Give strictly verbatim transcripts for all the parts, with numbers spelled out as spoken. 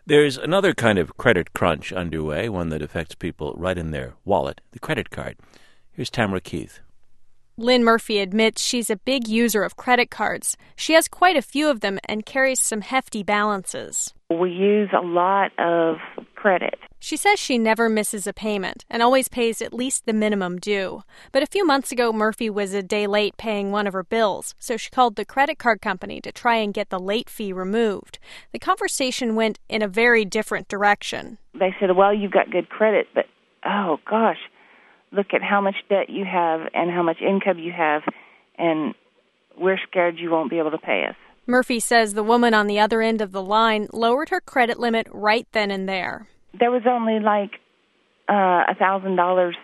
There's another kind of credit crunch underway, one that affects people right in their wallet, the credit card. Here's Tamara Keith. Lynn Murphy admits she's a big user of credit cards. She has quite a few of them and carries some hefty balances. We use a lot of credit. She says she never misses a payment and always pays at least the minimum due. But a few months ago, Murphy was a day late paying one of her bills, so she called the credit card company to try and get the late fee removed. The conversation went in a very different direction. They said, well, you've got good credit, but, oh, gosh, look at how much debt you have and how much income you have, and we're scared you won't be able to pay us. Murphy says the woman on the other end of the line lowered her credit limit right then and there. There was only like uh, one thousand dollars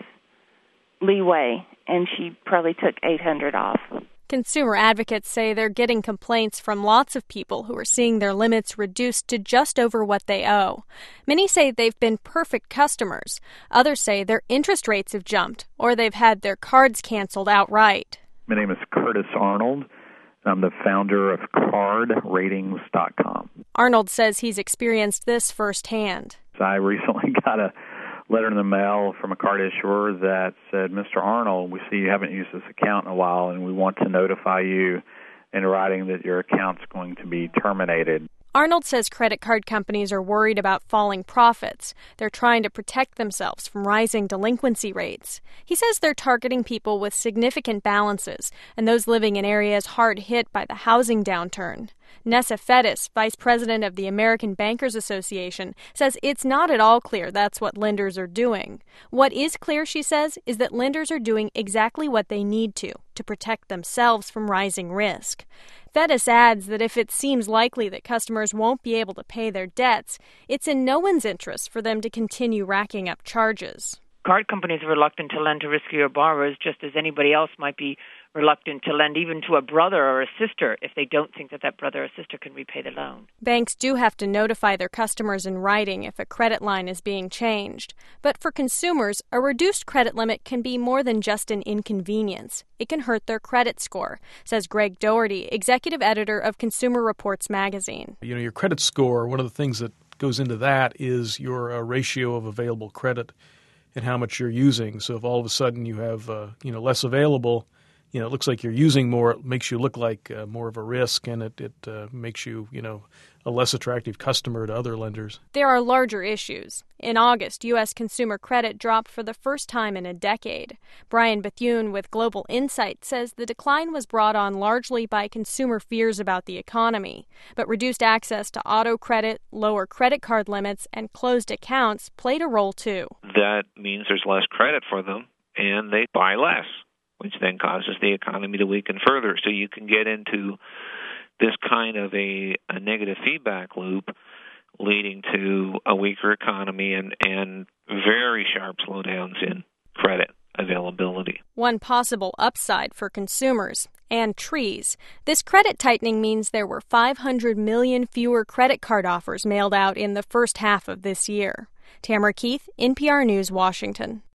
leeway, and she probably took eight hundred dollars off. Consumer advocates say they're getting complaints from lots of people who are seeing their limits reduced to just over what they owe. Many say they've been perfect customers. Others say their interest rates have jumped, or they've had their cards canceled outright. My name is Curtis Arnold. I'm the founder of card ratings dot com. Arnold says he's experienced this firsthand. I recently got a letter in the mail from a card issuer that said, Mister Arnold, we see you haven't used this account in a while, and we want to notify you in writing that your account's going to be terminated. Arnold says credit card companies are worried about falling profits. They're trying to protect themselves from rising delinquency rates. He says they're targeting people with significant balances and those living in areas hard hit by the housing downturn. Nessa Fettis, vice president of the American Bankers Association, says it's not at all clear that's what lenders are doing. What is clear, she says, is that lenders are doing exactly what they need to, to protect themselves from rising risk. Fettis adds that if it seems likely that customers won't be able to pay their debts, it's in no one's interest for them to continue racking up charges. Card companies are reluctant to lend to riskier borrowers, just as anybody else might be reluctant to lend even to a brother or a sister if they don't think that that brother or sister can repay the loan. Banks do have to notify their customers in writing if a credit line is being changed. But for consumers, a reduced credit limit can be more than just an inconvenience. It can hurt their credit score, says Greg Doherty, executive editor of Consumer Reports magazine. You know, your credit score, one of the things that goes into that is your uh, ratio of available credit and how much you're using. So if all of a sudden you have, uh, you know, less available, you know, it looks like you're using more, it makes you look like uh, more of a risk, and it, it uh, makes you, you know, a less attractive customer to other lenders. There are larger issues. In August, U S consumer credit dropped for the first time in a decade. Brian Bethune with Global Insight says the decline was brought on largely by consumer fears about the economy. But reduced access to auto credit, lower credit card limits, and closed accounts played a role too. That means there's less credit for them, and they buy less, which then causes the economy to weaken further. So you can get into this kind of a, a negative feedback loop leading to a weaker economy and, and very sharp slowdowns in credit availability. One possible upside for consumers and trees. This credit tightening means there were five hundred million fewer credit card offers mailed out in the first half of this year. Tamara Keith, N P R News, Washington.